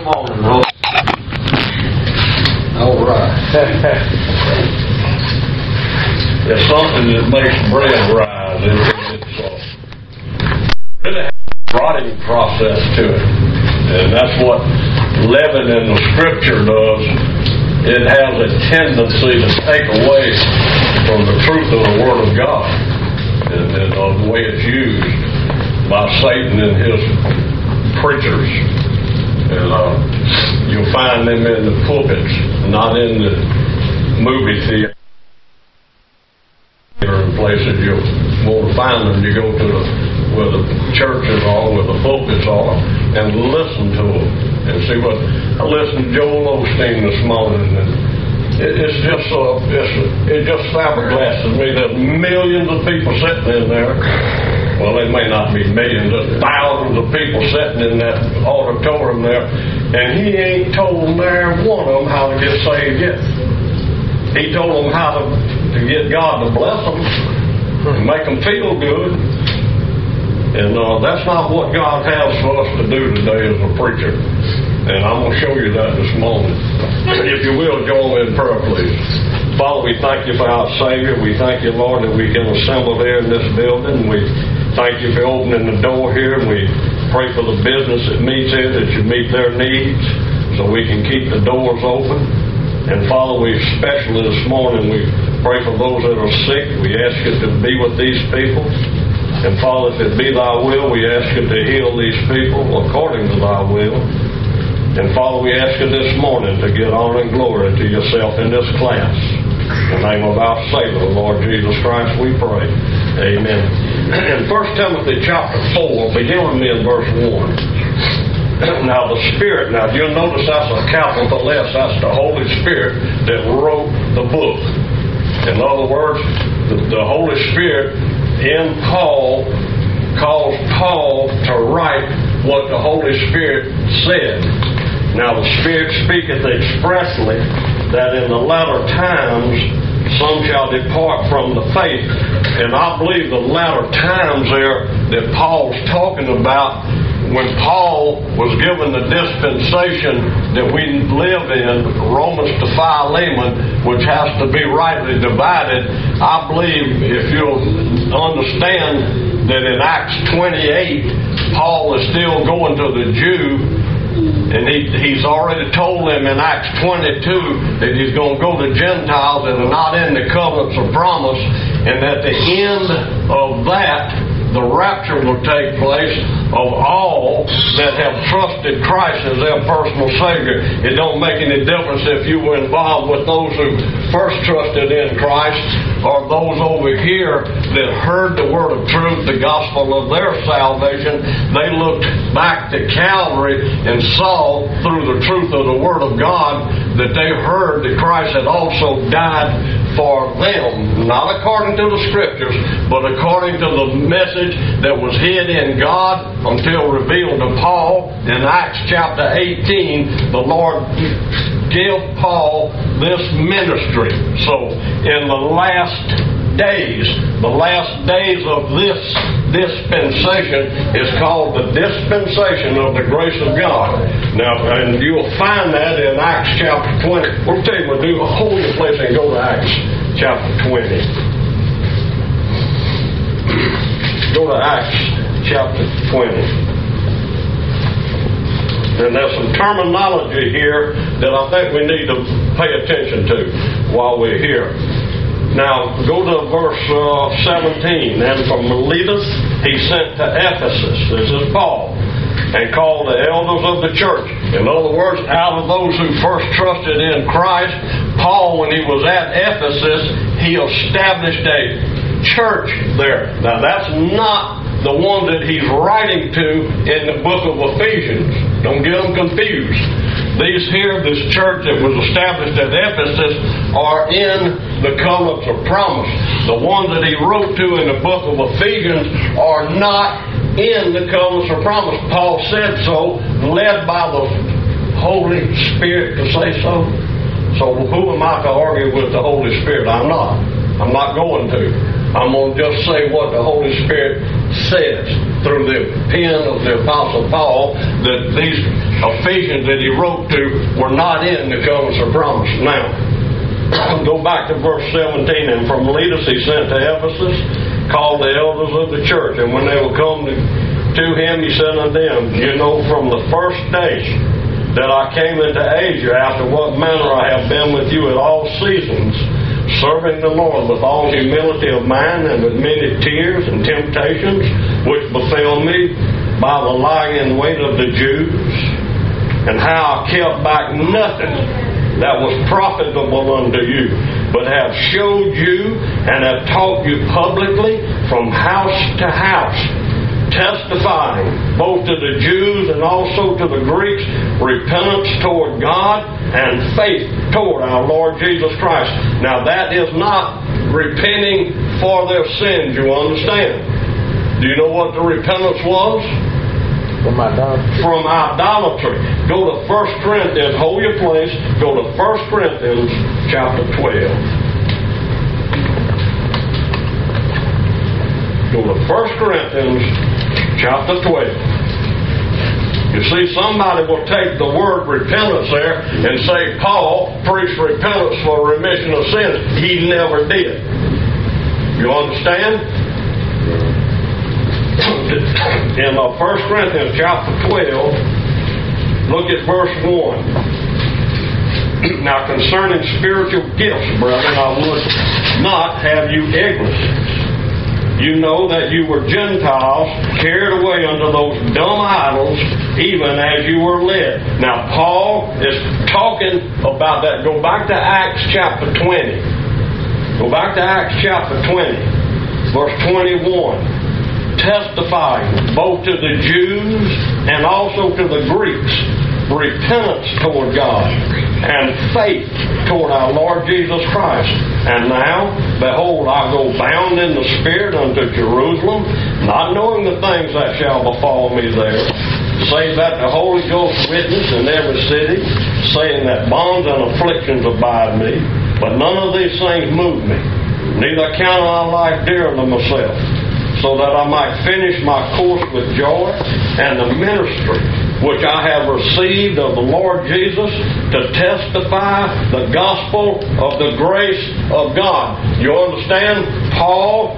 morning, Lord. All right. It's something that makes bread rise. It's really has a rotting process to it. And that's what leaven in the Scripture does. It has a tendency to take away from the truth of the Word of God. And the way it's used by Satan and his preachers. And you'll find them in the pulpits, not in the movie theater and places you won't find them. You go to where the churches are, where the pulpits are, and listen to them and see what. I listened to Joel Osteen this morning, and it just flabbergasted me that millions of people sitting in there. Well, they may not be millions, but thousands of people sitting in that auditorium there, and he ain't told there one of them how to get saved yet. He told them how to get God to bless them and make them feel good. And that's not what God has for us to do today as a preacher. And I'm going to show you that this morning. If you will, join me in prayer, please. Father, we thank you for our Savior. We thank you, Lord, that we can assemble here in this building. We thank you for opening the door here. And we pray for the business that meets here, that you meet their needs so we can keep the doors open. And Father, we especially this morning, we pray for those that are sick. We ask you to be with these people. And Father, if it be thy will, we ask you to heal these people according to thy will. And Father, we ask you this morning to get honor and glory to yourself in this class. In the name of our Savior, the Lord Jesus Christ, we pray. Amen. In 1 Timothy chapter 4, begin with me in verse 1. Now the Spirit, you'll notice that's a capital S, that's the Holy Spirit that wrote the book. In other words, the Holy Spirit in Paul caused Paul to write what the Holy Spirit said. Now the Spirit speaketh expressly that in the latter times some shall depart from the faith. And I believe the latter times there that Paul's talking about, when Paul was given the dispensation that we live in, Romans to Philemon, which has to be rightly divided, I believe if you'll understand that in Acts 28, Paul is still going to the Jew, and he's already told them in Acts 22 that he's going to go to Gentiles that are not in the covenants of promise, and at the end of that, the rapture will take place of all that have trusted Christ as their personal Savior. It don't make any difference if you were involved with those who first trusted in Christ or those over here that heard the word of truth, the gospel of their salvation. They looked back to Calvary and saw through the truth of the word of God that they heard that Christ had also died for them, not according to the Scriptures, but according to the message that was hid in God until revealed to Paul. In Acts chapter 18, the Lord gave Paul this ministry. So in the last days of this dispensation is called the dispensation of the grace of God. Now, and you'll find that in Acts chapter 20. We'll tell you, we'll do a whole new place and go to Acts chapter 20. Go to Acts chapter 20. And there's some terminology here that I think we need to pay attention to while we're here. Now, go to verse 17. And from Miletus he sent to Ephesus, this is Paul, and called the elders of the church. In other words, out of those who first trusted in Christ, Paul, when he was at Ephesus, he established a church there. Now, that's not the one that he's writing to in the book of Ephesians. Don't get them confused. This church that was established at Ephesus are in the covenants of promise. The ones that he wrote to in the book of Ephesians are not in the covenants of promise. Paul said so, led by the Holy Spirit to say so. So who am I to argue with the Holy Spirit? I'm not going to. I'm going to just say what the Holy Spirit says through the pen of the Apostle Paul, that these Ephesians that he wrote to were not in the covenants of promise. Now, go back to verse 17. And from Miletus he sent to Ephesus, called the elders of the church. And when they were come to him, he said unto them, you know from the first day that I came into Asia, after what manner I have been with you at all seasons, serving the Lord with all humility of mind and with many tears and temptations, which befell me by the lying in wait of the Jews, and how I kept back nothing that was profitable unto you, but have showed you and have taught you publicly from house to house, testifying both to the Jews and also to the Greeks repentance toward God and faith toward our Lord Jesus Christ. Now that is not repenting for their sins, you understand? Do you know what the repentance was? From idolatry. From idolatry. Go to 1 Corinthians, hold your place, go to 1 Corinthians chapter 12. Go to 1 Corinthians chapter 12. You see, somebody will take the word repentance there and say, Paul preached repentance for remission of sins. He never did. You understand? In 1 Corinthians chapter 12, look at verse 1. Now concerning spiritual gifts, brethren, I would not have you ignorant. You know that you were Gentiles, carried away unto those dumb idols, even as you were led. Now, Paul is talking about that. Go back to Acts chapter 20. Go back to Acts chapter 20, verse 21. Testifying both to the Jews and also to the Greeks, repentance toward God and faith toward our Lord Jesus Christ. And now, behold, I go bound in the Spirit unto Jerusalem, not knowing the things that shall befall me there, save that the Holy Ghost witness in every city, saying that bonds and afflictions abide me, but none of these things move me, neither count I life dear to myself, so that I might finish my course with joy and the ministry which I have received of the Lord Jesus to testify the gospel of the grace of God. You understand? Paul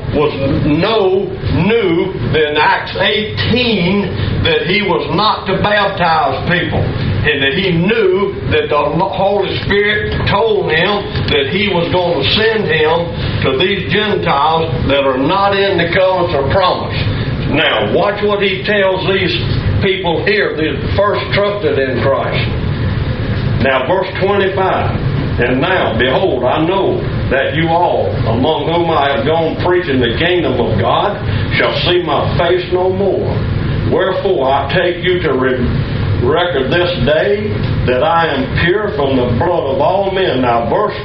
knew in Acts 18 that he was not to baptize people, and that he knew that the Holy Spirit told him that he was going to send him to these Gentiles that are not in the covenants of promise. Now, watch what he tells these people here, the first trusted in Christ. Now, verse 25. And now, behold, I know that you all, among whom I have gone preaching the kingdom of God, shall see my face no more. Wherefore I take you to record this day that I am pure from the blood of all men. Now, verse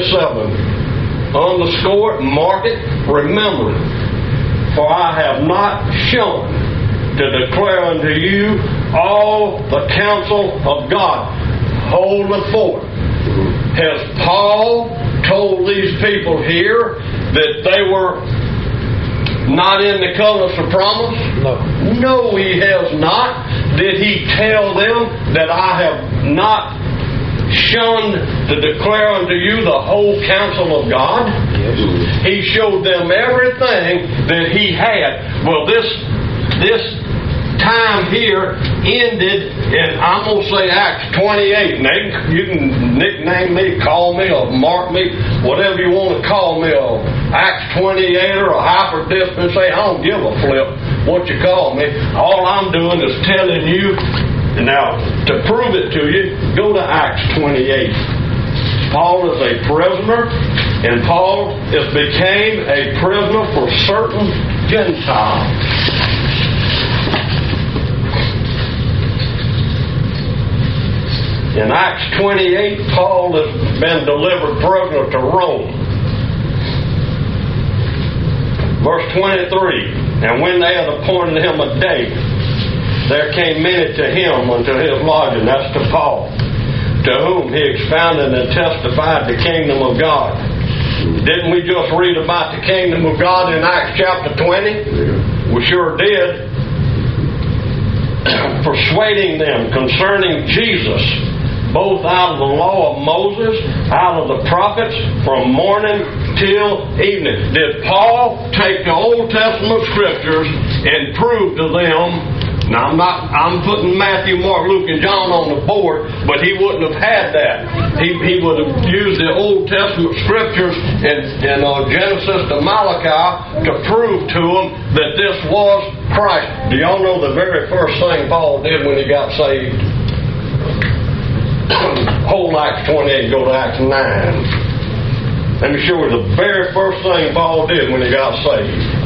27. Underscore it, mark it, remember it. For I have not shunned to declare unto you all the counsel of God. Hold it forth. Has Paul told these people here that they were not in the covenants of promise? No. No, he has not. Did he tell them that I have not shunned to declare unto you the whole counsel of God? Yes. He showed them everything that he had. Well, this time here ended in, I'm going to say, Acts 28. Now, you can nickname me, call me, or mark me, whatever you want to call me, or Acts 28 or a hyper-dispensation. I don't give a flip what you call me. All I'm doing is telling you. Now, to prove it to you, go to Acts 28. Paul is a prisoner, and Paul became a prisoner for certain Gentiles. In Acts 28, Paul has been delivered prisoner to Rome. Verse 23, and when they had appointed him a day, there came many to him unto his lodging, that's to Paul, to whom he expounded and testified the kingdom of God. Didn't we just read about the kingdom of God in Acts chapter 20? We sure did. Persuading them concerning Jesus, both out of the law of Moses, out of the prophets, from morning till evening. Did Paul take the Old Testament scriptures and prove to them? Now I'm putting Matthew, Mark, Luke, and John on the board, but he wouldn't have had that. He would have used the Old Testament scriptures in Genesis to Malachi to prove to them that this was Christ. Do y'all know the very first thing Paul did when he got saved? Hold Acts 28, go to Acts 9. Let me show you the very first thing Paul did when he got saved.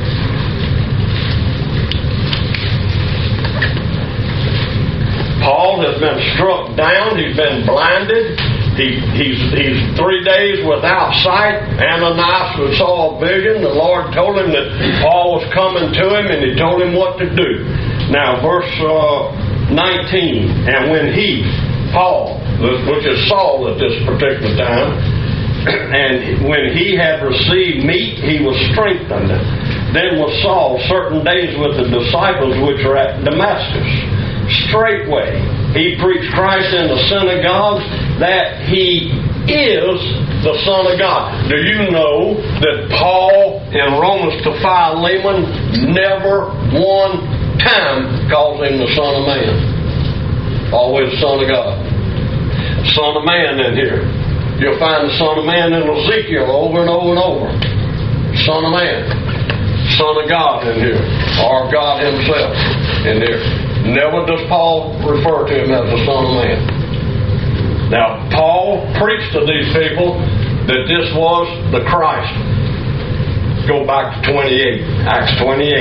Paul has been struck down. He's been blinded. He's 3 days without sight. Ananias saw a vision. The Lord told him that Paul was coming to him, and he told him what to do. Now, verse 19. And when Paul, which is Saul at this particular time, and when he had received meat, he was strengthened. Then was Saul certain days with the disciples which were at Damascus. Straightway he preached Christ in the synagogues, that he is the Son of God. Do you know that Paul in Romans to Philemon never one time calls him the Son of Man? Always Son of God. Son of Man in here. You'll find the Son of Man in Ezekiel over and over and over. Son of Man. Son of God in here. Or God himself in here. Never does Paul refer to him as the Son of Man. Now, Paul preached to these people that this was the Christ. Go back to 28, Acts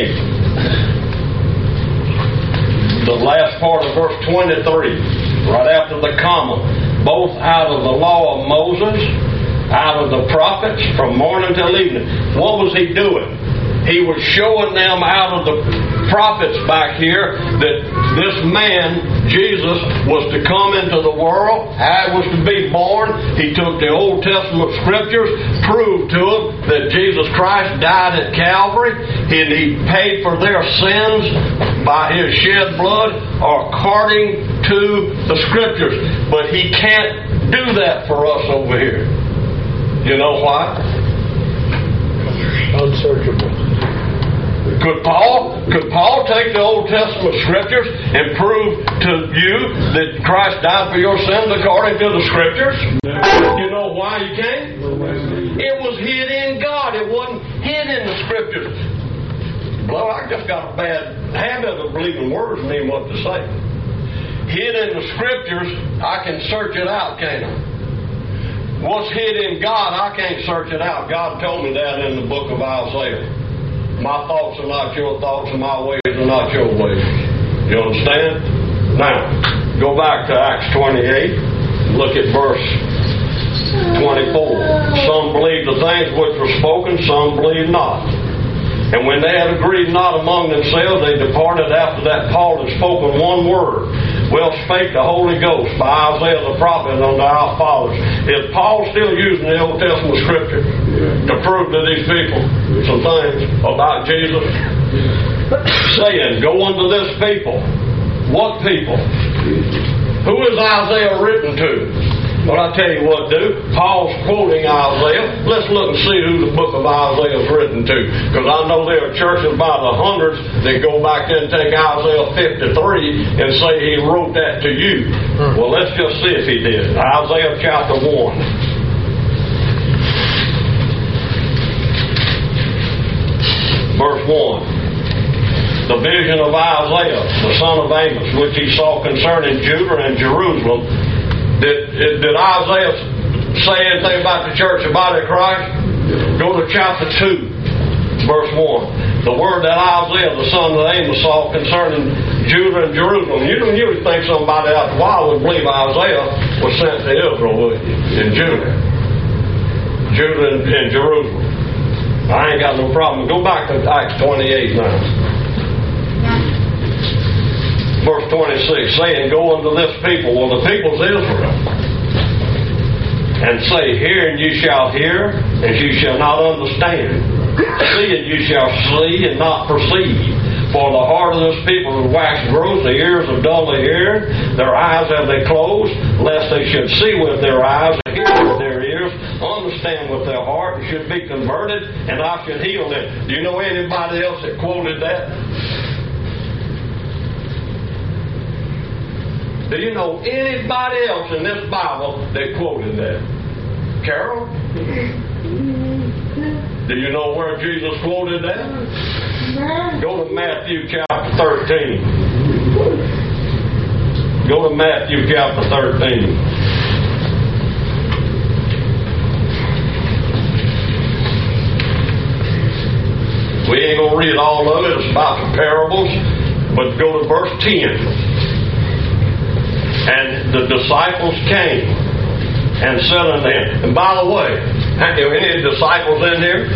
28. The last part of verse 23, right after the comma. Both out of the law of Moses, out of the prophets, from morning till evening. What was he doing? He was showing them out of the prophets back here that this man, Jesus, was to come into the world, how he was to be born. He took the Old Testament scriptures, proved to them that Jesus Christ died at Calvary, and he paid for their sins by his shed blood according to the scriptures. But he can't do that for us over here. You know why? Unsearchable. Could Paul take the Old Testament scriptures and prove to you that Christ died for your sins according to the scriptures? You know why he can't? It was hid in God. It wasn't hid in the scriptures. Well, I just got a bad habit of believing words mean what to say. Hid in the scriptures, I can search it out, can't I? What's hid in God, I can't search it out. God told me that in the book of Isaiah. My thoughts are not your thoughts, and my ways are not your ways. You understand? Now, go back to Acts 28. Look at verse 24. Some believed the things which were spoken, some believed not. And when they had agreed not among themselves, they departed after that Paul had spoken one word. Well spake the Holy Ghost by Isaiah the prophet unto our fathers. Is Paul still using the Old Testament scripture to prove to these people some things about Jesus? Saying, go unto this people. What people? Who is Isaiah written to? Well, I tell you what, dude. Paul's quoting Isaiah. Let's look and see who the book of Isaiah is written to. Because I know there are churches by the hundreds that go back and take Isaiah 53 and say he wrote that to you. Well, let's just see if he did. Isaiah chapter 1. Verse 1. The vision of Isaiah, the son of Amos, which he saw concerning Judah and Jerusalem. Did Isaiah say anything about the church, the body of Christ? Go to chapter 2, verse 1. The word that Isaiah, the son of Amos, saw concerning Judah and Jerusalem. You don't usually think somebody out the wild would believe Isaiah was sent to Israel, would you? In Judah. Judah and Jerusalem. I ain't got no problem. Go back to Acts 28 now. Verse 26, saying, go unto this people. Well, the people's Israel. And say, hear and ye shall hear, and you shall not understand. Seeing you shall see and not perceive. For the heart of this people is waxed gross, the ears are dully heard, their eyes have they closed, lest they should see with their eyes, and hear with their ears, understand with their heart, and should be converted, and I should heal them. Do you know anybody else that quoted that? Do you know anybody else in this Bible that quoted that? Carol? Do you know where Jesus quoted that? Go to Matthew chapter 13. Go to Matthew chapter 13. We ain't going to read all of it. It's about the parables. But go to verse 10. And the disciples came and said unto him. And by the way, any disciples in here?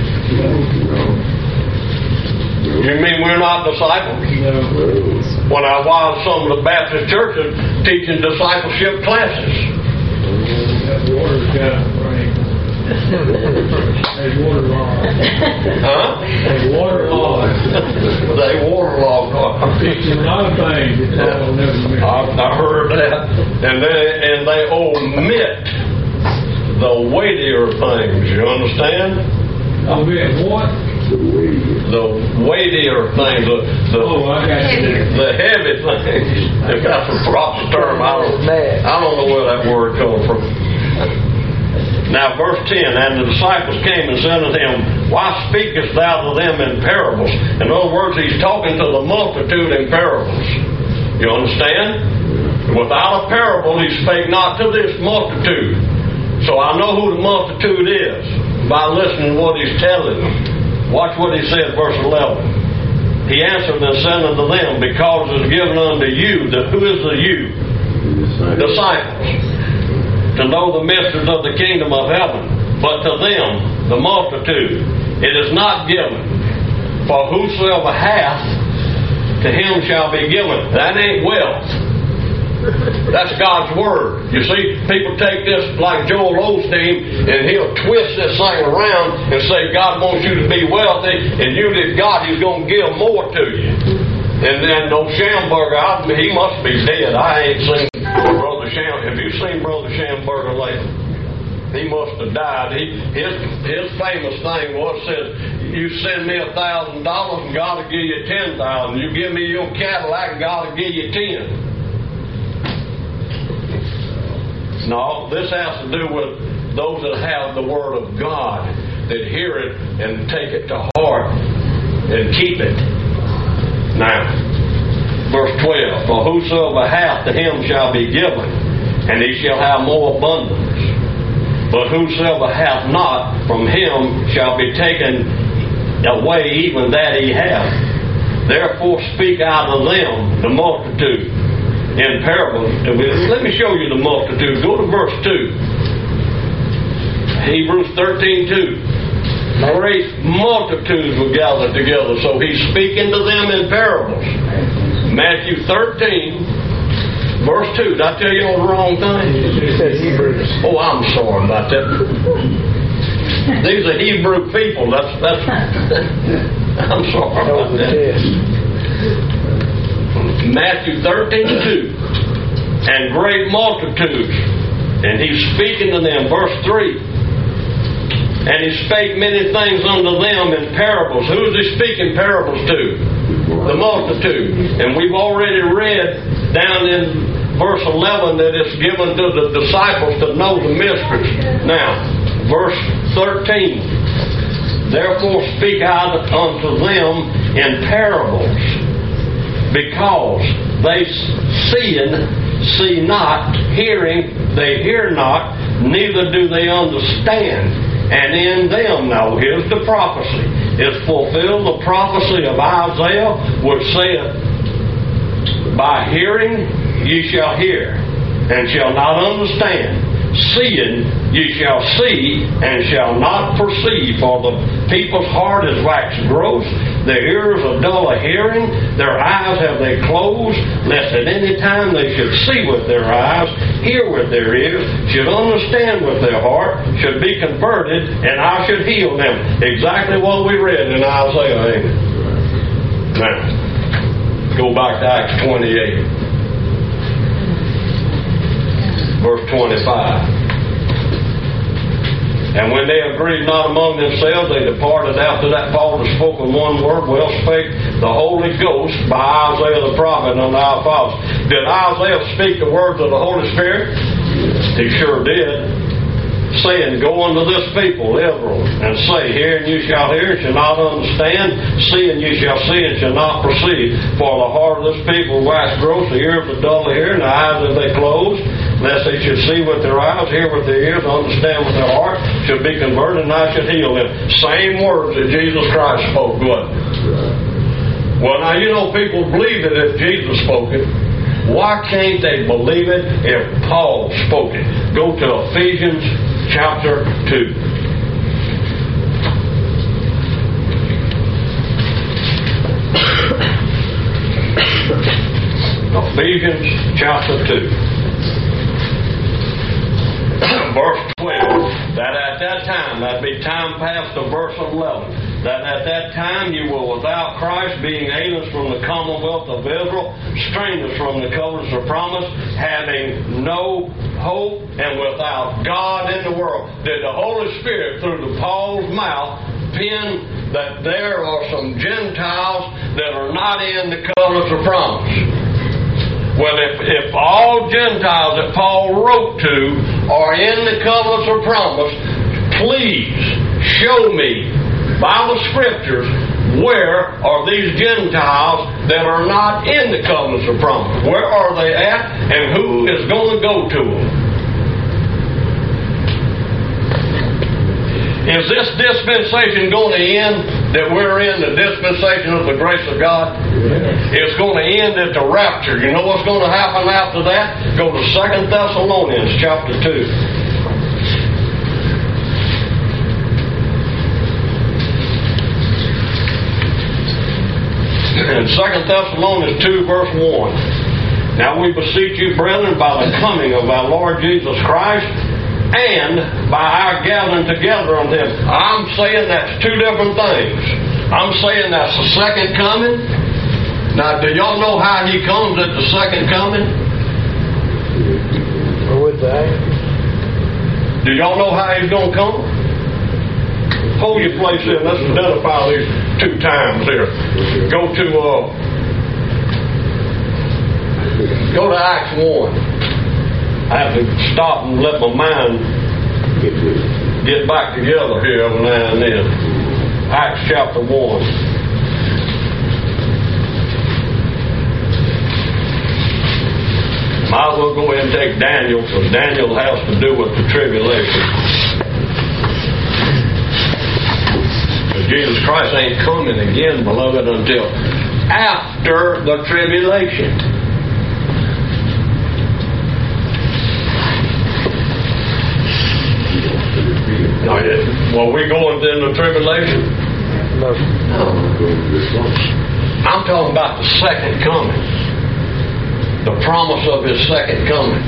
You mean we're not disciples? When I was some of the Baptist churches teaching discipleship classes. That water's got to bring. There's waterlogged. Huh? There's waterlogged. They waterlogged. It's a lot of things that Paul never mentioned. I heard that. And they omit the weightier things. You understand? Omit what? The weightier things, the heavy things. If that's a proper term, I don't know where that word comes from. Now, verse 10, and the disciples came and said unto him, Why speakest thou to them in parables? In other words, he's talking to the multitude in parables. You understand? Without a parable, he spake not to this multitude. So I know who the multitude is by listening to what he's telling them. Watch what he said, verse 11. He answered and said unto them, Because it is given unto you, who is the you? Disciples. To know the mysteries of the kingdom of heaven. But to them, the multitude, it is not given. For whosoever hath, to him shall be given. That ain't wealth. That's God's Word. You see, people take this like Joel Osteen, and he'll twist this thing around and say God wants you to be wealthy, and you did God, He's going to give more to you. And then no Schamberger, he must be dead. I ain't seen Brother Schamberger. Have you seen Brother Schamberger lately? He must have died. His famous thing was, said, you send me $1,000 and God will give you 10,000. You give me your Cadillac and God will give you 10. No, this has to do with those that have the Word of God, that hear it and take it to heart and keep it. Now, verse 12, For whosoever hath, to him shall be given, and he shall have more abundance. But whosoever hath not, from him shall be taken away even that he hath. Therefore speak out of them, the multitude, in parables. Let me show you the multitude. Go to verse 2. Hebrews 13:2. Great multitudes were gathered together. So he's speaking to them in parables. Matthew 13, verse 2. Did I tell you all the wrong thing? You said Hebrews. Oh, I'm sorry about that. These are Hebrew people. That's I'm sorry about that. Matthew 13:2. And great multitudes. And he's speaking to them. Verse 3. And he spake many things unto them in parables. Who is he speaking parables to? The multitude. And we've already read down in verse 11 that it's given to the disciples to know the mysteries. Now, verse 13. Therefore speak out unto them in parables, because they see not, hearing, they hear not, neither do they understand. And in them, now here's the prophecy, is fulfilled the prophecy of Isaiah, which saith, By hearing ye shall hear, and shall not understand. Seeing ye shall see and shall not perceive, for the people's heart is waxed gross, their ears are dull of hearing, their eyes have they closed, lest at any time they should see with their eyes, hear with their ears, should understand with their heart, should be converted, and I should heal them. Exactly what we read in Isaiah, ain't it? Now, go back to Acts 28, verse 25. And when they agreed not among themselves, they departed after that Paul had spoken one word. Well spake the Holy Ghost by Isaiah the prophet unto our fathers. Did Isaiah speak the words of the Holy Spirit? He sure did. Saying, go unto this people, Israel, and say, hear and you shall hear, and shall not understand, see and you shall see, and shall not perceive. For the heart of this people wax gross, the ears are dull to hear, and the eyes are they closed, lest they should see with their eyes, hear with their ears, understand with their heart, should be converted, and I should heal them. Same words that Jesus Christ spoke, good. Well, now, you know, people believe it if Jesus spoke it. Why can't they believe it if Paul spoke it? Go to Ephesians chapter 2. Ephesians chapter 2. Verse 12. That at that time, that'd be time past to verse 11, that at that time you were without Christ, being aliens from the commonwealth of Israel, strangers from the covenants of promise, having no hope and without God in the world. Did the Holy Spirit, through the Paul's mouth, pen that there are some Gentiles that are not in the covenants of promise? Well, if all Gentiles that Paul wrote to are in the covenants of promise, please show me by the Scriptures where are these Gentiles that are not in the covenants of promise. Where are they at, and who is going to go to them? Is this dispensation going to end that we're in, the dispensation of the grace of God? It's going to end at the rapture. You know what's going to happen after that? Go to 2 Thessalonians chapter 2. In 2 Thessalonians 2, verse 1. Now we beseech you, brethren, by the coming of our Lord Jesus Christ, and by our gathering together unto Him. I'm saying that's two different things. I'm saying that's the second coming. Now, do y'all know how He comes at the second coming? With the angels. Do y'all know how He's going to come? Hold your place in. Let's identify these two times here. Go to Acts 1. I have to stop and let my mind get back together here every now and then. Acts chapter 1. Might as well go ahead and take Daniel, because Daniel has to do with the tribulation. Because Jesus Christ ain't coming again, beloved, until after the tribulation. Well, we going in the tribulation? No. I'm talking about the second coming. The promise of His second coming.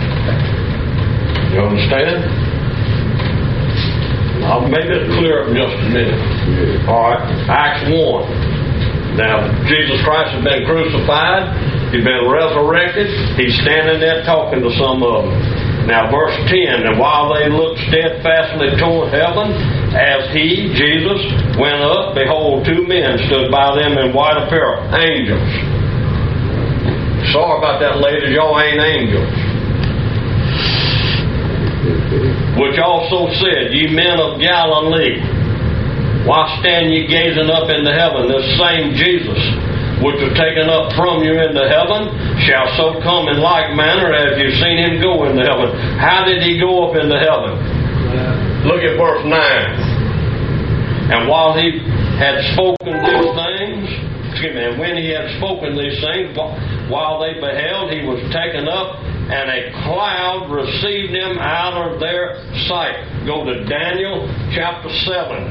You understand? I'll make it clear in just a minute. All right. Acts 1. Now, Jesus Christ has been crucified. He's been resurrected. He's standing there talking to some of them. Now, verse 10, and while they looked steadfastly toward heaven, as He, Jesus, went up, behold, two men stood by them in white apparel, angels. Sorry about that, ladies, y'all ain't angels. Which also said, ye men of Galilee, why stand ye gazing up into heaven? This same Jesus, which was taken up from you into heaven, shall so come in like manner as you've seen Him go into heaven. How did He go up into heaven? Look at verse 9. And while He had spoken these things, and when He had spoken these things, while they beheld, He was taken up, and a cloud received him out of their sight. Go to Daniel chapter 7.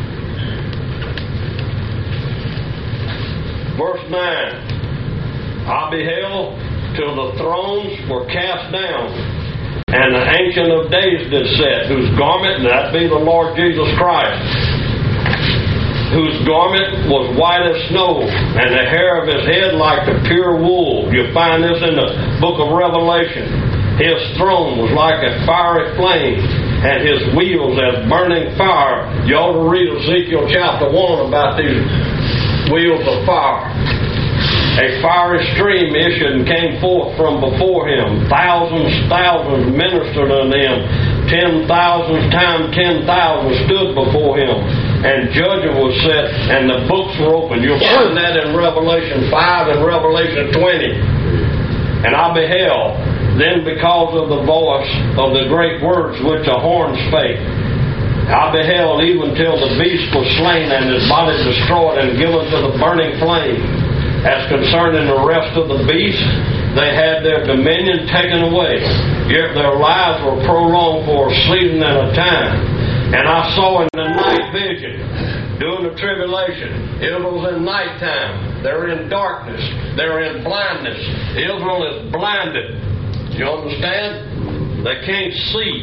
Verse 9. I beheld till the thrones were cast down, and the Ancient of Days did sit, whose garment, and that be the Lord Jesus Christ, whose garment was white as snow, and the hair of his head like the pure wool. You find this in the book of Revelation. His throne was like a fiery flame, and his wheels as burning fire. You ought to read Ezekiel chapter 1 about these wheels of fire. A fiery stream issued and came forth from before him. Thousands ministered unto him. 10,000 times 10,000 stood before him. And judgment was set, and the books were opened. You'll find that in Revelation 5 and Revelation 20. And I beheld, then because of the voice of the great words which the horn spake, I beheld even till the beast was slain, and his body destroyed and given to the burning flame. As concerning the rest of the beasts, they had their dominion taken away, yet their lives were prolonged for a season and a time. And I saw in the night vision, during the tribulation, Israel's in nighttime. They're in darkness. They're in blindness. Israel is blinded. You understand? They can't see.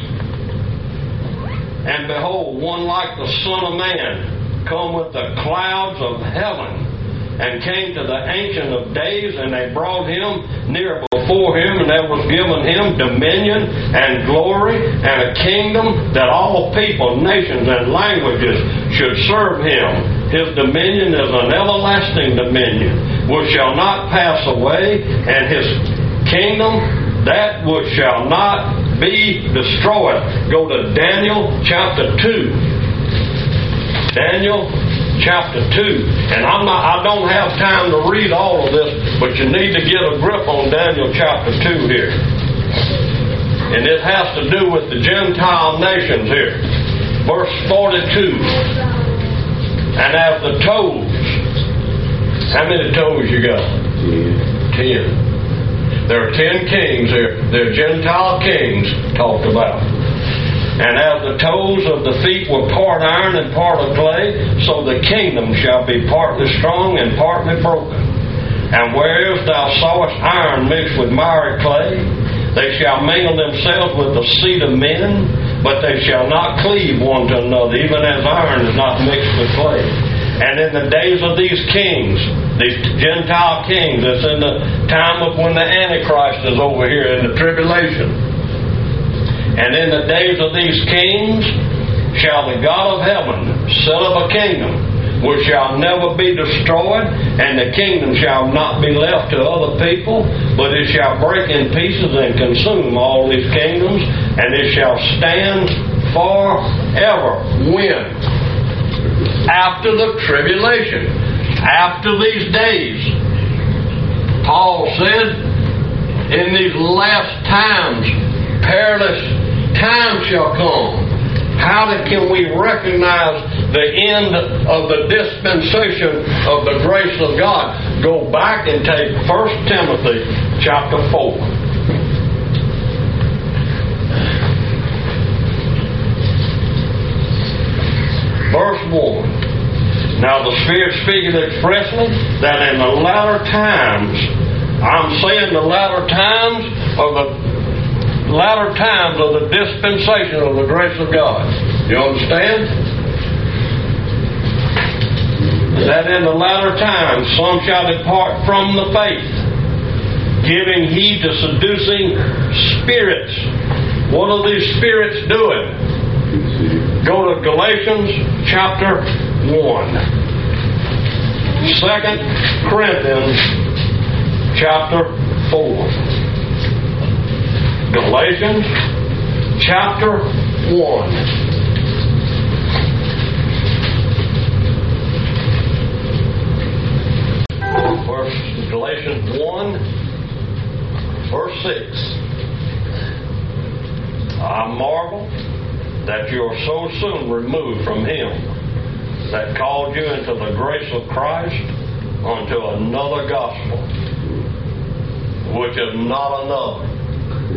And behold, one like the Son of Man come with the clouds of heaven, and came to the Ancient of Days, and they brought him near before him, and there was given him dominion and glory and a kingdom, that all people, nations, and languages should serve him. His dominion is an everlasting dominion, which shall not pass away, and his kingdom that which shall not be destroyed. Go to Daniel chapter 2. Daniel chapter 2. And I don't have time to read all of this, but you need to get a grip on Daniel chapter 2 here. And it has to do with the Gentile nations here. Verse 42. And as the toes, how many toes you got? 10. There are 10 kings here. They're Gentile kings talked about. And as the toes of the feet were part iron and part of clay, so the kingdom shall be partly strong and partly broken. And whereas thou sawest iron mixed with miry clay, they shall mingle themselves with the seed of men, but they shall not cleave one to another, even as iron is not mixed with clay. And in the days of these kings, these Gentile kings, that's in the time of when the Antichrist is over here in the tribulation. And in the days of these kings shall the God of heaven set up a kingdom which shall never be destroyed, and the kingdom shall not be left to other people, but it shall break in pieces and consume all these kingdoms, and it shall stand forever. When? After the tribulation. After these days. Paul said, in these last times, perilous time shall come. How can we recognize the end of the dispensation of the grace of God? Go back and take 1 Timothy chapter 4. Verse 1. Now the Spirit speaketh expressly that in the latter times, I'm saying the latter times of the dispensation of the grace of God. You understand? That in the latter times some shall depart from the faith, giving heed to seducing spirits. What are these spirits doing? Go to Galatians chapter 1. 2 Corinthians chapter 4. Galatians chapter 1. Galatians 1, verse 6. I marvel that you are so soon removed from him that called you into the grace of Christ unto another gospel, which is not another.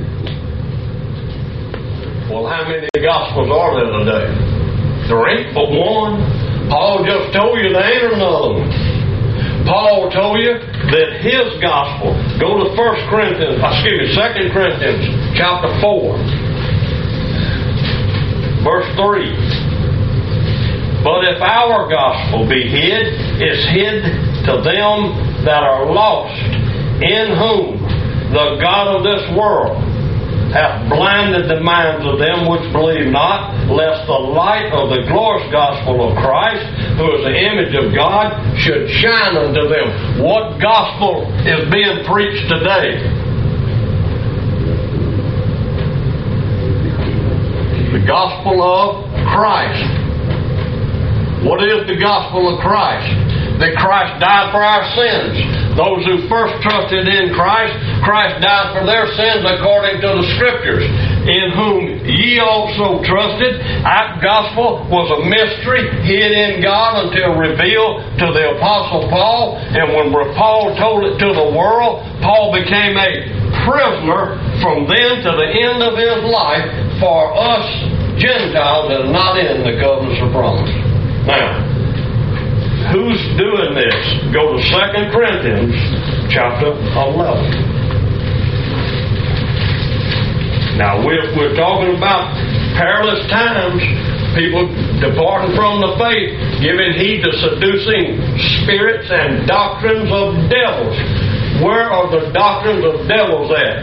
Well, how many gospels are there today? There ain't but one. Paul just told you there ain't another one. Paul told you that his gospel, go to 2 Corinthians chapter 4, verse 3. But if our gospel be hid, it's hid to them that are lost, in whom the God of this world hath blinded the minds of them which believe not, lest the light of the glorious gospel of Christ, who is the image of God, should shine unto them. What gospel is being preached today? The gospel of Christ. What is the gospel of Christ? That Christ died for our sins. Those who first trusted in Christ, Christ died for their sins according to the Scriptures, in whom ye also trusted. That gospel was a mystery hid in God until revealed to the Apostle Paul. And when Paul told it to the world, Paul became a prisoner from then to the end of his life for us Gentiles that are not in the covenants of promise. Now, who's doing this? Go to 2 Corinthians chapter 11. Now, we're talking about perilous times, people departing from the faith, giving heed to seducing spirits and doctrines of devils. Where are the doctrines of devils at?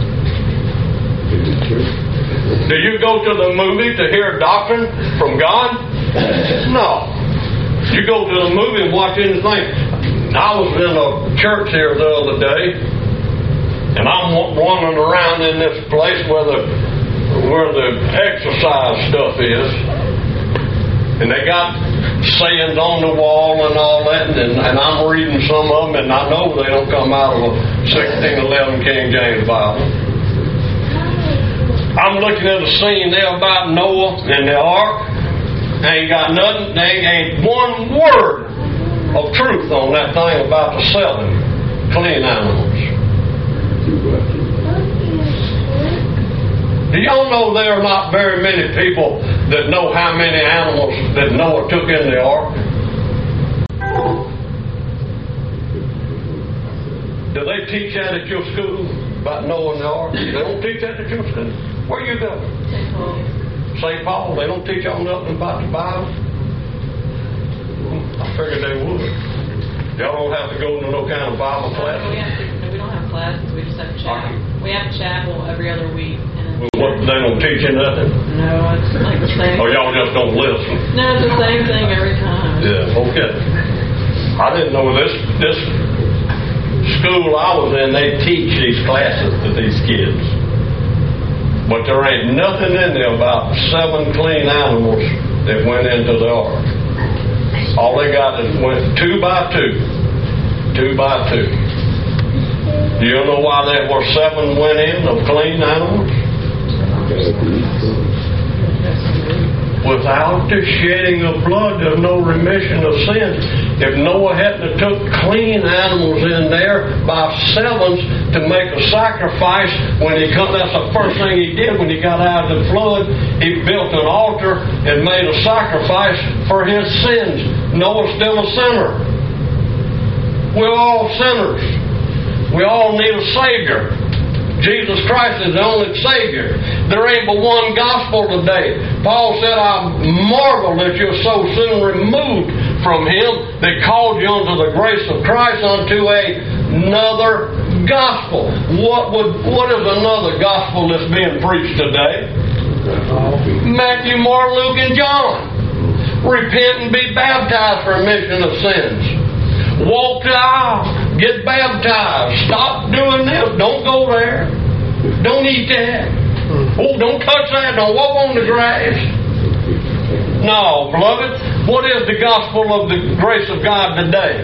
Do you go to the movie to hear doctrine from God? No. You go to the movie and watch anything. I was in a church here the other day, and I'm wandering around in this place where the exercise stuff is, and they got sayings on the wall and all that, and I'm reading some of them, and I know they don't come out of a 1611 King James Bible. I'm looking at a scene there about Noah and the ark. Ain't got nothing, ain't one word of truth on that thing about the 7 clean animals. Do y'all know there are not very many people that know how many animals that Noah took in the ark? Do they teach that at your school about Noah and the ark? They don't teach that at your school. Where you go? St. Paul, they don't teach y'all nothing about the Bible? I figured they would. Y'all don't have to go to no kind of Bible class? We don't have classes, we just have chapel. We have chapel every other week. And What, they don't teach you nothing? No, it's like the same. Or y'all just don't listen? No, it's the same thing every time. Yeah, okay. I didn't know this school I was in, they teach these classes to these kids. But there ain't nothing in there about 7 clean animals that went into the ark. All they got is went 2 by 2. 2 by 2. Do you know why there were 7 went in of clean animals? Without the shedding of blood, there's no remission of sins. If Noah hadn't took clean animals in there by 7s to make a sacrifice, when he come, that's the first thing he did when he got out of the flood. He built an altar and made a sacrifice for his sins. Noah's still a sinner. We're all sinners. We all need a Savior. Jesus Christ is the only Savior. There ain't but one gospel today. Paul said, I marvel that you're so soon removed from Him that called you unto the grace of Christ unto another gospel. What is another gospel that's being preached today? Matthew, Mark, Luke, and John. Repent and be baptized for remission of sins. Walk the aisle. Get baptized. Stop doing this. Don't go there. Don't eat that. Oh, don't touch that. Don't walk on the grass. No, beloved. What is the gospel of the grace of God today?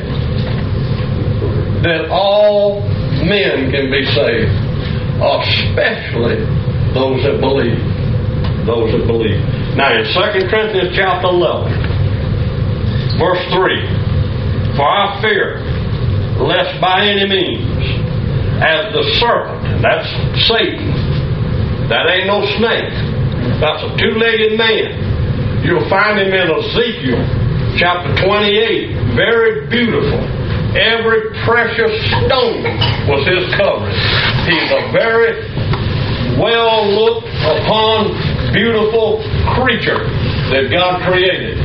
That all men can be saved. Especially those that believe. Those that believe. Now in 2 Corinthians chapter 11, verse 3. For I fear, lest by any means, as the serpent, and that's Satan, that ain't no snake, That's a two-legged man. You'll find him in Ezekiel chapter 28. Very beautiful. Every precious stone was his covering. He's a very well looked upon, beautiful creature that God created.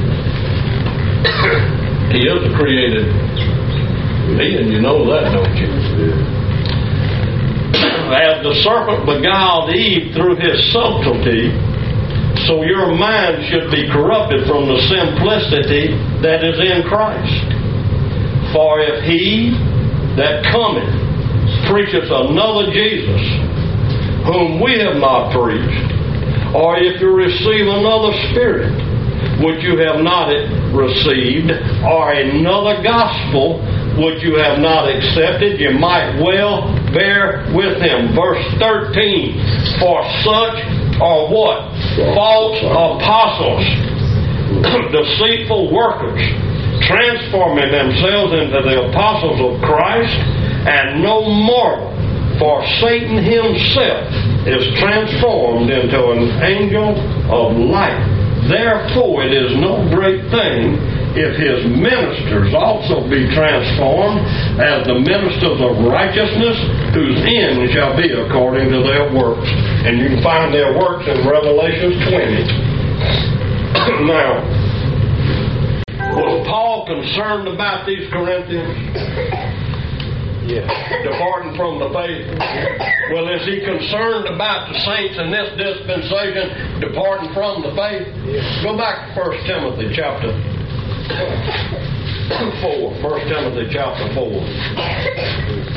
He is the created being, you know that, don't you? As the serpent beguiled Eve through his subtlety, so your mind should be corrupted from the simplicity that is in Christ. For if he that cometh preacheth another Jesus, whom we have not preached, or if you receive another spirit, which you have not received, or another gospel, which you have not accepted, you might well bear with him. Verse 13, for such are what? False apostles, deceitful workers, transforming themselves into the apostles of Christ, and no marvel, for Satan himself is transformed into an angel of light. Therefore it is no great thing if his ministers also be transformed as the ministers of righteousness, whose end shall be according to their works. And you can find their works in Revelation 20. Now, was Paul concerned about these Corinthians? Yeah. Departing from the faith. Well, is he concerned about the saints in this dispensation departing from the faith? Yeah. Go back to 1 Timothy chapter 4. 1 Timothy chapter 4.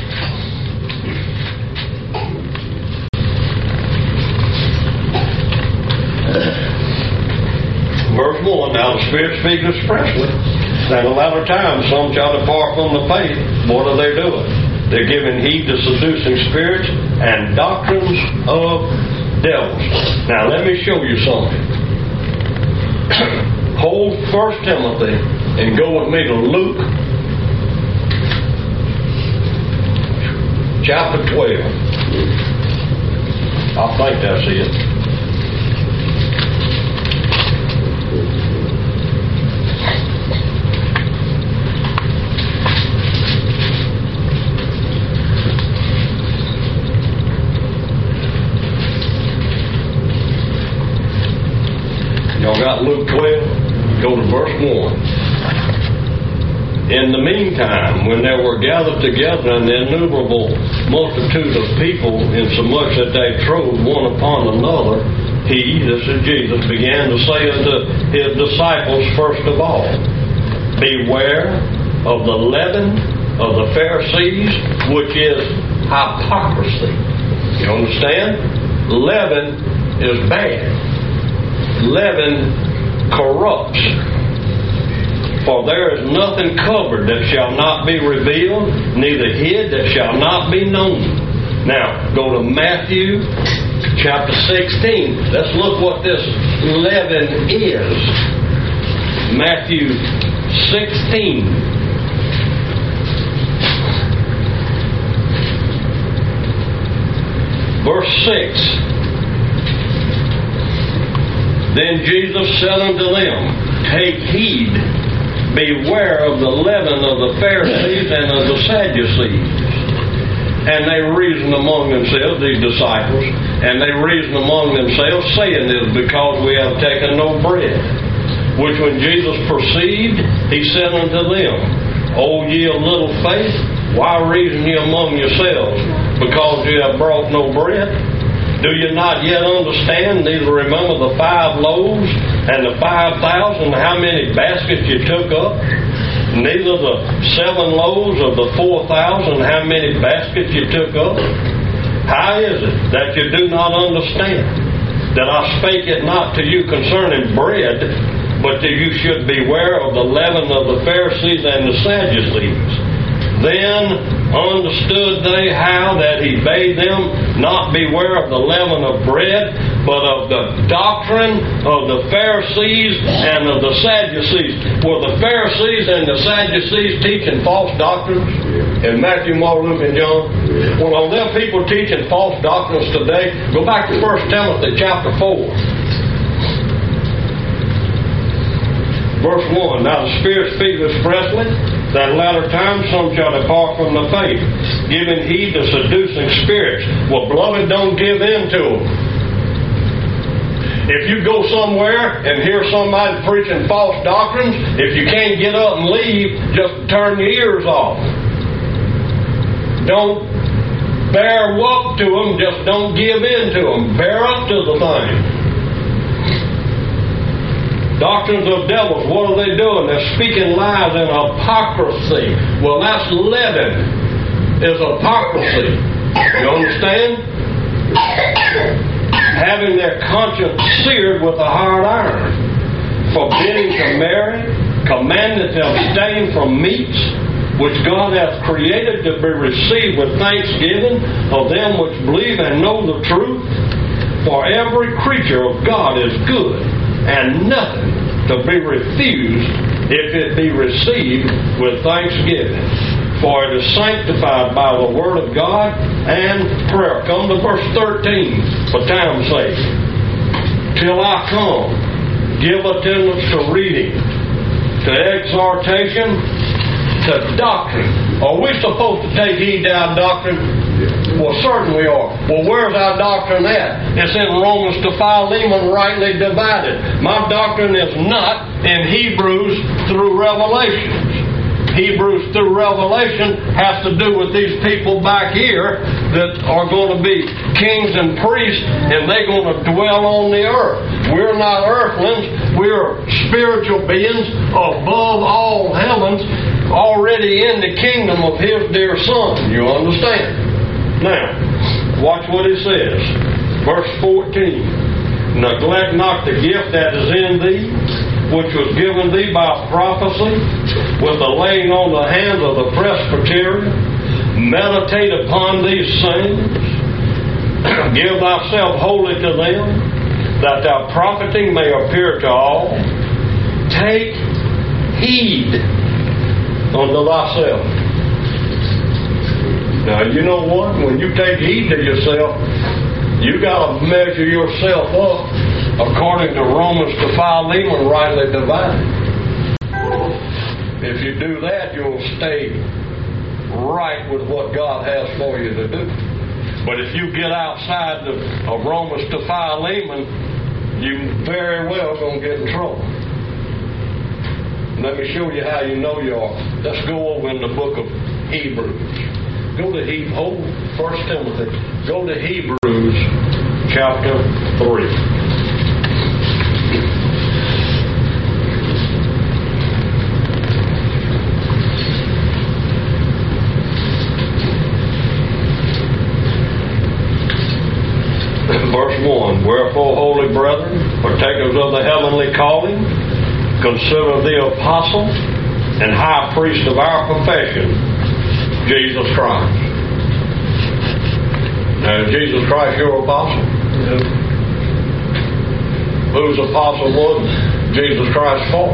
Verse 1, now the Spirit speaks expressly, that a latter time some shall depart from the faith. What are they doing? They're giving heed to seducing spirits and doctrines of devils. Now let me show you something. Hold 1 Timothy and go with me to Luke chapter 12. I think that's it. Y'all got Luke 12? Go to verse 1. In the meantime, when there were gathered together an innumerable multitude of people, insomuch that they trode one upon another, he, this is Jesus, began to say unto his disciples first of all, beware of the leaven of the Pharisees, which is hypocrisy. You understand? Leaven is bad. Leaven corrupts. For there is nothing covered that shall not be revealed, neither hid that shall not be known. Now, go to Matthew chapter 16. Let's look what this leaven is. Matthew 16. Verse 6. Then Jesus said unto them, take heed, beware of the leaven of the Pharisees and of the Sadducees. And they reasoned among themselves, these disciples, and they reasoned among themselves, saying, it is because we have taken no bread. Which when Jesus perceived, he said unto them, O ye of little faith, why reason ye among yourselves, because ye have brought no bread? Do you not yet understand, neither remember the 5 loaves and the 5,000, how many baskets you took up? Neither the 7 loaves of the 4,000, how many baskets you took up? How is it that you do not understand that I spake it not to you concerning bread, but that you should beware of the leaven of the Pharisees and the Sadducees? Then understood they how that he bade them not beware of the leaven of bread, but of the doctrine of the Pharisees and of the Sadducees. Were the Pharisees and the Sadducees teaching false doctrines in Matthew, Mark, Luke, and John? Well, are there people teaching false doctrines today? Go back to 1 Timothy chapter 4. Verse 1, now the Spirit speaks expressly, that in latter times some shall depart from the faith, giving heed to seducing spirits. Well, beloved, don't give in to them. If you go somewhere and hear somebody preaching false doctrines, if you can't get up and leave, just turn your ears off. Don't bear up to them, just don't give in to them. Bear up to the thing. Doctrines of devils, what are they doing? They're speaking lies and hypocrisy. Well, that's leaven, is hypocrisy. You understand? Having their conscience seared with a hard iron. Forbidding to marry, commanded to abstain from meats, which God hath created to be received with thanksgiving of them which believe and know the truth. For every creature of God is good, and nothing to be refused if it be received with thanksgiving. For it is sanctified by the word of God and prayer. Come to verse 13 for time's sake. Till I come, give attendance to reading, to exhortation, to doctrine. Are we supposed to take heed to our doctrine? Well, certainly we are. Well, where's our doctrine at? It's in Romans to Philemon, rightly divided. My doctrine is not in Hebrews through Revelation. Hebrews through Revelation has to do with these people back here that are going to be kings and priests, and they're going to dwell on the earth. We're not earthlings. We're spiritual beings above all heavens, already in the kingdom of His dear Son. You understand? Now, watch what it says. Verse 14. Neglect not the gift that is in thee, which was given thee by prophecy, with the laying on the hands of the presbytery. Meditate upon these things. Give thyself wholly to them, that thy profiting may appear to all. Take heed unto thyself. Now, you know what? When you take heed to yourself, you got to measure yourself up according to Romans to Philemon, rightly divided. If you do that, you'll stay right with what God has for you to do. But if you get outside of Romans to Philemon, you very well going to get in trouble. Let me show you how you know you are. Let's go over in the book of Hebrews. Go to 1 Timothy. Go to Hebrews chapter 3. Verse 1. Wherefore, holy brethren, partakers of the heavenly calling, consider the apostle and high priest of our profession, Jesus Christ. Now, is Jesus Christ your apostle? No. Whose apostle was Jesus Christ for?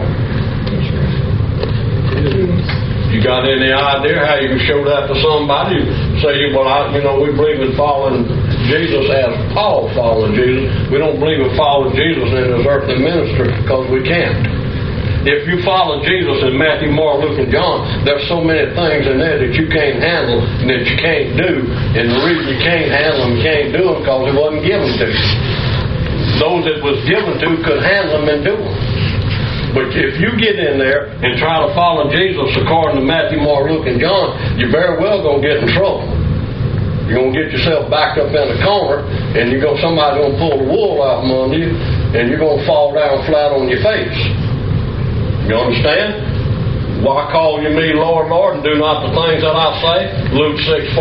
You got any idea how you can show that to somebody? Say, well, we believe in following Jesus as Paul followed Jesus. We don't believe in following Jesus in His earthly ministry because we can't. If you follow Jesus in Matthew, Mark, Luke, and John, there's so many things in there that you can't handle and that you can't do. And the reason you can't handle them, you can't do them, because it wasn't given to you. Those that was given to could handle them and do them. But if you get in there and try to follow Jesus according to Matthew, Mark, Luke, and John, you're very well going to get in trouble. You're going to get yourself backed up in a corner, and somebody's going to pull the wool out from under you, and you're going to fall down flat on your face. You understand? Why call you me Lord, Lord, and do not the things that I say? Luke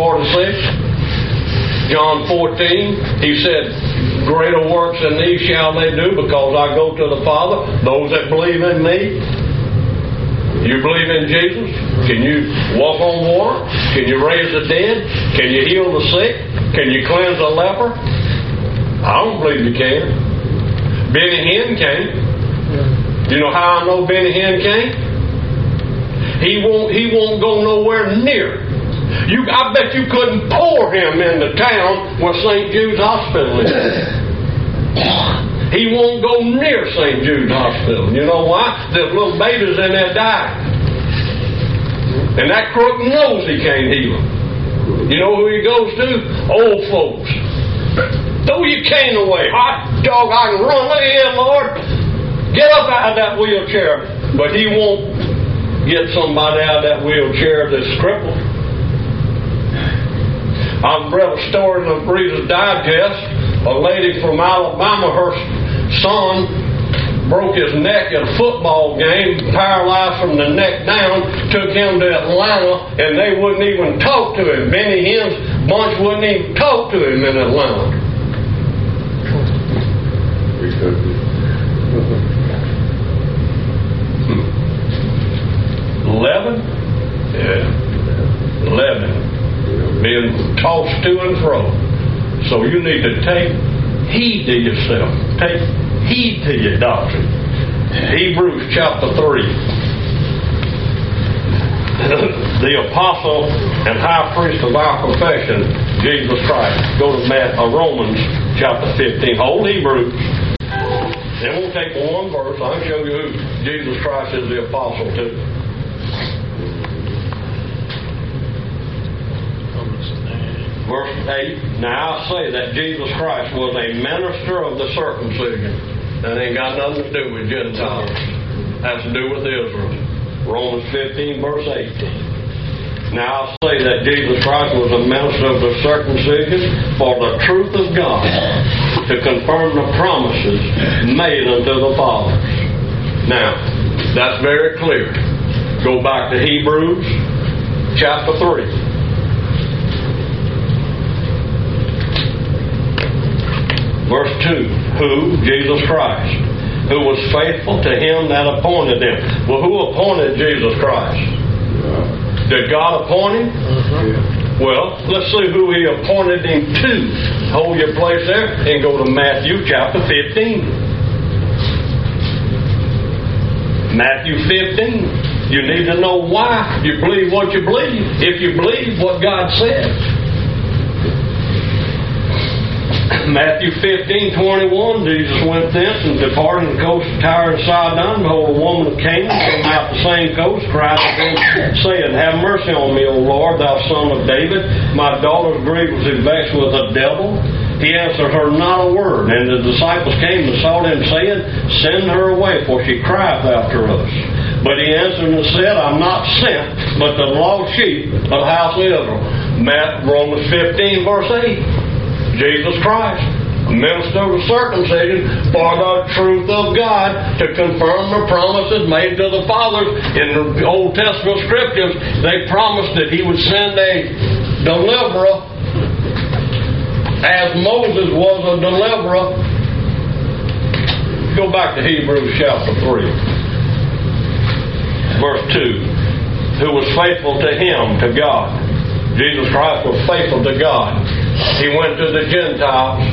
6:46. John 14, He said, greater works than these shall they do, because I go to the Father. Those that believe in me. You believe in Jesus? Can you walk on water? Can you raise the dead? Can you heal the sick? Can you cleanse a leper? I don't believe you can. Benny Hinn can't. You know how I know Benny Hinn can't? He won't go nowhere near. I bet you couldn't pour him into town where St. Jude's Hospital is. He won't go near St. Jude's Hospital. You know why? There's little babies in there dying. And that crook knows he can't heal them. You know who he goes to? Old folks. Throw your cane away. Hot dog, I can run. Look here, Lord. Get up out of that wheelchair. But he won't get somebody out of that wheelchair that's crippled. I've read a story in the Reader's Digest. A lady from Alabama, her son broke his neck at a football game, paralyzed from the neck down, took him to Atlanta, and they wouldn't even talk to him. Benny Hinn's bunch wouldn't even talk to him in Atlanta. 11? Yeah. 11. Being tossed to and fro. So you need to take heed to yourself. Take heed to your doctrine. Hebrews chapter 3. The apostle and high priest of our profession, Jesus Christ. Go to Romans chapter 15. Hold Hebrews. It won't take one verse. I'll show you who Jesus Christ is the apostle to. Verse 8, now I say that Jesus Christ was a minister of the circumcision. That ain't got nothing to do with Gentiles. Has to do with Israel. Romans 15, verse 18. Now I say that Jesus Christ was a minister of the circumcision for the truth of God, to confirm the promises made unto the fathers. Now, that's very clear. Go back to Hebrews chapter 3. Verse 2, who? Jesus Christ, who was faithful to him that appointed him. Well, who appointed Jesus Christ? Did God appoint him? Well, let's see who he appointed him to. Hold your place there and go to Matthew chapter 15. Matthew 15. You need to know why you believe what you believe. If you believe what God said. Matthew 15:21, Jesus went thence and departed the coast of Tyre and Sidon. Behold, a woman of Canaan came out the same coast, cried to him, saying, have mercy on me, O Lord, thou son of David. My daughter is grievously vexed with a devil. He answered her not a word. And the disciples came and sought him, saying, send her away, for she crieth after us. But he answered and said, I'm not sent, but the lost sheep of the house of Israel. Romans 15, verse 8. Jesus Christ, minister of the circumcision for the truth of God, to confirm the promises made to the fathers. In the Old Testament scriptures, they promised that he would send a deliverer, as Moses was a deliverer. Go back to Hebrews chapter 3, verse 2. Who was faithful to him, to God. Jesus Christ was faithful to God. He went to the Gentiles.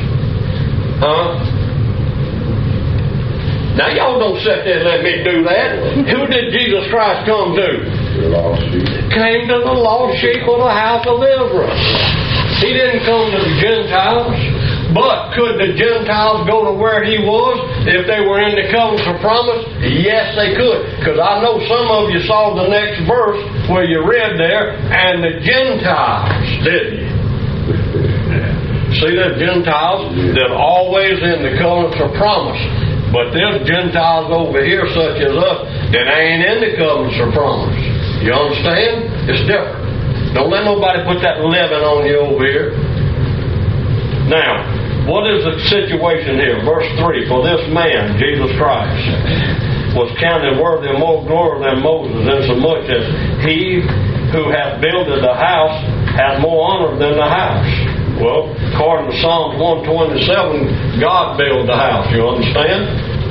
Now y'all don't sit there and let me do that. Who did Jesus Christ come to? The lost sheep. Came to the lost sheep of the house of Israel. He didn't come to the Gentiles. But could the Gentiles go to where he was if they were in the covenants of promise? Yes, they could. Because I know some of you saw the next verse where you read there, and the Gentiles, didn't you? See, there's Gentiles that are always in the covenants of promise. But there's Gentiles over here, such as us, that ain't in the covenants of promise. You understand? It's different. Don't let nobody put that leaven on you over here. Now, what is the situation here? Verse 3, for this man, Jesus Christ, was counted worthy of more glory than Moses, insomuch as he who hath builded the house hath more honor than the house. Well, according to Psalms 127, God built the house. You understand?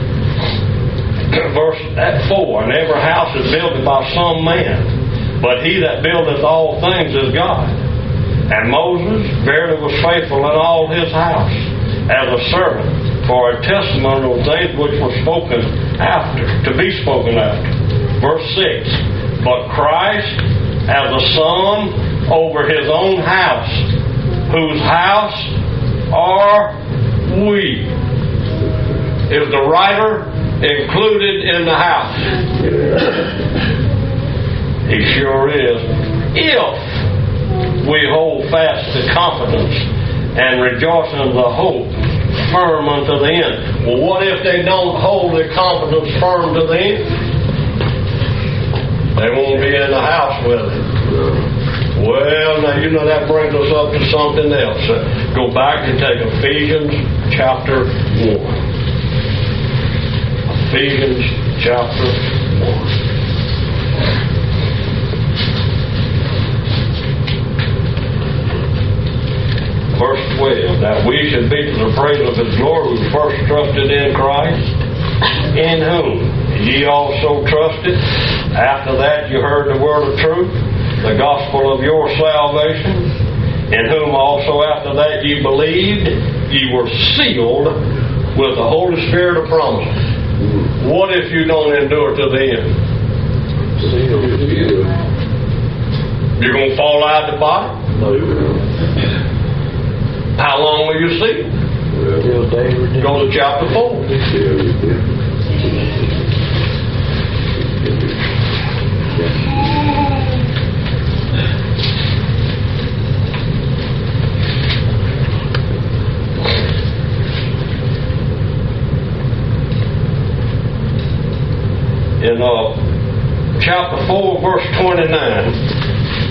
Verse 4, and every house is built by some man, but he that buildeth all things is God. And Moses verily was faithful in all his house, as a servant, for a testimony of things which were spoken after, to be spoken after. Verse 6, but Christ as a son over his own house, whose house are we. Is the writer included in the house? He sure is. If we hold fast the confidence and rejoice in the hope firm unto the end. Well, what if they don't hold their confidence firm to the end? They won't be in the house with it. Well, now you know that brings us up to something else. Go back and take Ephesians chapter 1. Ephesians chapter 1. Verse 12, that we should be to the praise of His glory who first trusted in Christ, in whom ye also trusted. After that you heard the word of truth, the gospel of your salvation, in whom also after that ye believed, ye were sealed with the Holy Spirit of promise. What if you don't endure to the end? You're going to fall out of the body? How long will you see? Go to chapter 4. In chapter 4, verse 29,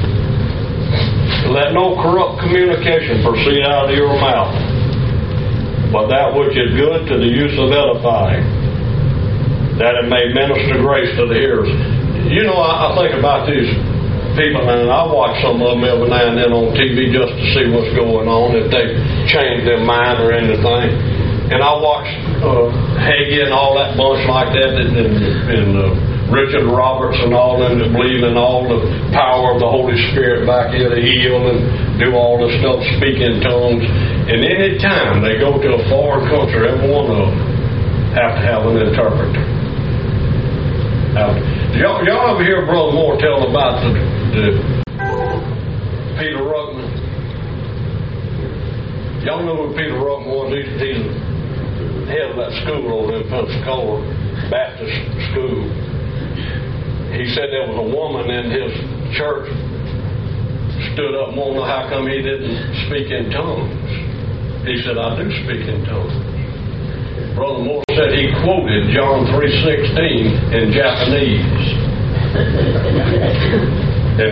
let no corrupt communication proceed out of your mouth, but that which is good to the use of edifying, that it may minister grace to the hearers. You know, I think about these people, and I watch some of them every now and then on TV just to see what's going on, if they change their mind or anything. And I watch Hagee and all that bunch like that, and Richard Roberts and all them that believe in all the power of the Holy Spirit back here to heal and do all this stuff, speak in tongues. And any time they go to a foreign country, every one of them have to have an interpreter. Y'all ever hear Brother Moore tell about the Peter Ruckman? Y'all know who Peter Ruckman was? He's the head of that school over in Pensacola, Baptist school. He said there was a woman in his church stood up and wondered how come he didn't speak in tongues. He said, I do speak in tongues. Brother Moore said he quoted John 3:16 in Japanese. And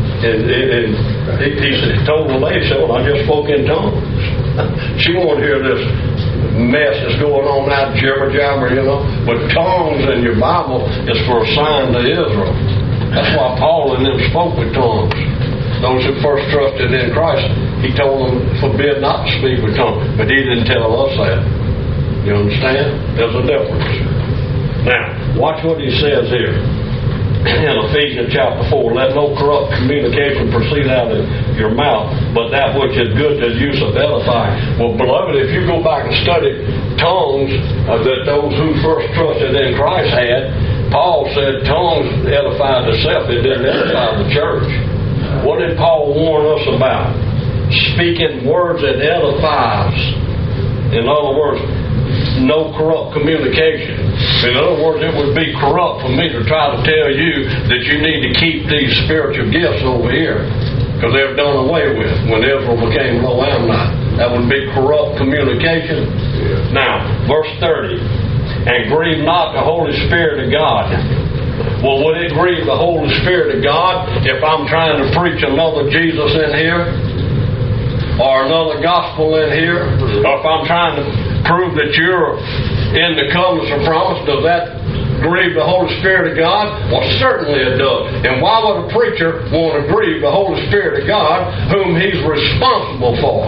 he told the lady, said, well, I just spoke in tongues. She won't hear this mess that's going on out, jibber jabber, you know. But tongues in your Bible is for a sign to Israel. That's why Paul and them spoke with tongues. Those who first trusted in Christ, he told them, forbid not to speak with tongues. But he didn't tell us that. You understand? There's a difference. Now, watch what he says here. In Ephesians chapter 4, let no corrupt communication proceed out of your mouth, but that which is good to the use of edifying. Well, beloved, if you go back and study tongues that those who first trusted in Christ had, Paul said tongues edified the self, it didn't edify the church. What did Paul warn us about? Speaking words that edifies. In other words, no corrupt communication. In other words, it would be corrupt for me to try to tell you that you need to keep these spiritual gifts over here because they're done away with when Israel became low Ammonite. That would be corrupt communication. Yeah. Now, verse 30, and grieve not the Holy Spirit of God. Well, would it grieve the Holy Spirit of God if I'm trying to preach another Jesus in here? Or another gospel in here? Or if I'm trying to prove that you're in the covenants of promise, does that grieve the Holy Spirit of God? Well, certainly it does. And why would a preacher want to grieve the Holy Spirit of God whom he's responsible for?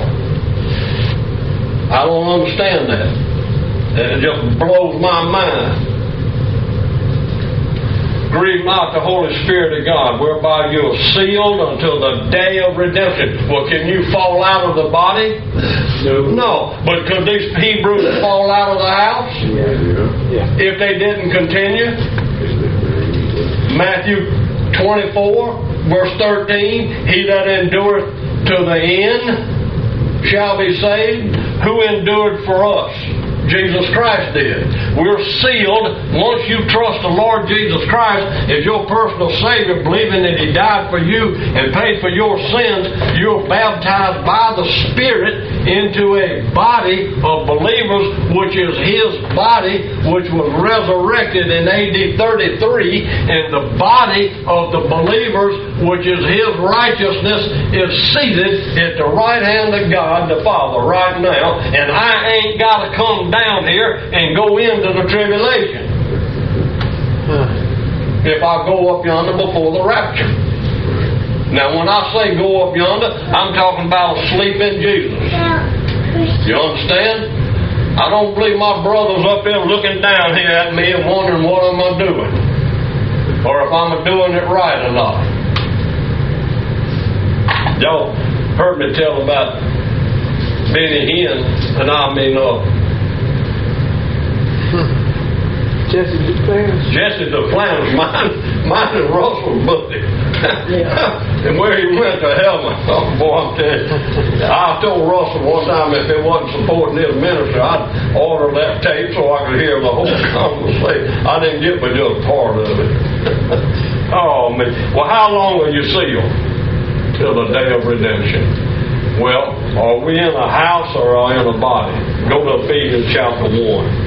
I don't understand that. It just blows my mind. Grieve not the Holy Spirit of God, whereby you are sealed until the day of redemption. Well, can you fall out of the body? No. But could these Hebrews fall out of the house? Yeah. If they didn't continue? Matthew 24, verse 13, he that endureth to the end shall be saved. Who endured for us? Jesus Christ did. We're sealed once you trust the Lord Jesus Christ as your personal Savior, believing that He died for you and paid for your sins. You're baptized by the Spirit into a body of believers, which is His body, which was resurrected in AD 33, and the body of the believers, which is His righteousness, is seated at the right hand of God the Father right now, and I ain't got to come down here and go into the tribulation if I go up yonder before the rapture. Now when I say go up yonder, I'm talking about asleep in Jesus. You understand? I don't believe my brother's up there looking down here at me and wondering what am I doing, or if I'm doing it right or not. Y'all heard me tell about Benny Hinn, and Jesse Duplantis. Jesse Duplantis, mine is Russell's buddy. And where he went to heaven, oh boy, I'm telling you. I told Russell one time if it wasn't supporting his ministry, I'd order that tape so I could hear the whole conversation. I didn't get but just part of it. Oh man. Well, how long are you sealed? Till the day of redemption. Well, are we in a house or are we in a body? Go to Ephesians chapter 1.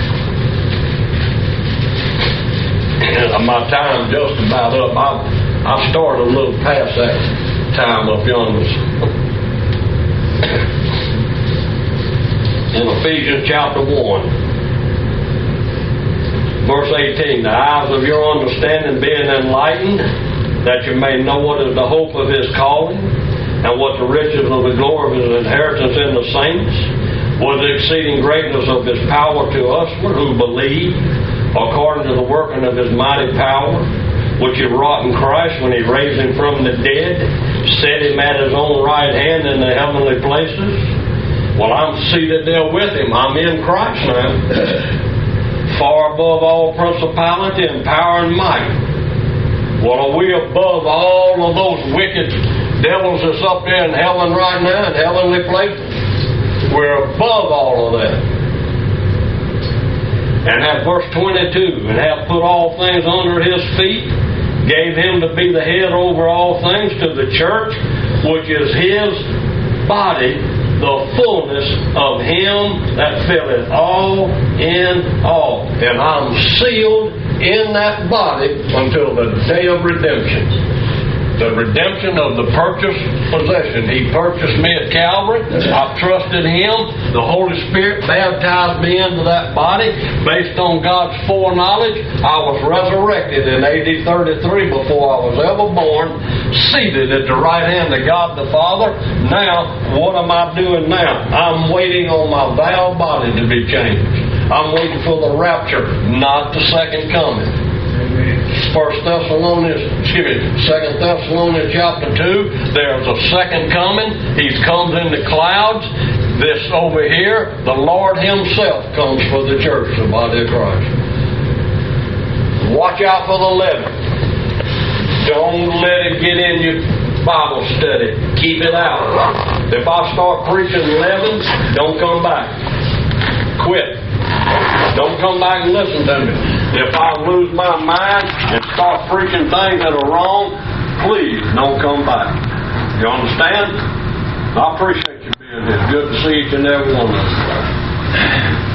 My time's just about up. I started a little past that time up yonder. In Ephesians chapter 1, verse 18, the eyes of your understanding being enlightened, that you may know what is the hope of His calling, and what the riches of the glory of His inheritance in the saints, what the exceeding greatness of His power to us who believe, according to the working of His mighty power, which He wrought in Christ when He raised Him from the dead, set Him at His own right hand in the heavenly places. Well, I'm seated there with Him. I'm in Christ now. Far above all principality and power and might. Well, are we above all of those wicked devils that's up there in heaven right now, in heavenly places? We're above all of that. And have verse 22, and have put all things under His feet, gave Him to be the head over all things to the church, which is His body, the fullness of Him that filleth all in all. And I'm sealed in that body until the day of redemption. The redemption of the purchased possession. He purchased me at Calvary. I've trusted Him. The Holy Spirit baptized me into that body. Based on God's foreknowledge, I was resurrected in AD 33 before I was ever born, seated at the right hand of God the Father. Now, what am I doing now? I'm waiting on my vile body to be changed. I'm waiting for the rapture, not the second coming. 2 Thessalonians chapter 2, there's a second coming. He comes in the clouds. This over here, the Lord Himself comes for the church, the body of Christ. Watch out for the leaven. Don't let it get in your Bible study. Keep it out. If I start preaching leaven, don't come back. Quit. Don't come back and listen to me. If I lose my mind and start preaching things that are wrong, please don't come back. You understand? I appreciate you being here. It's good to see each and every one of you.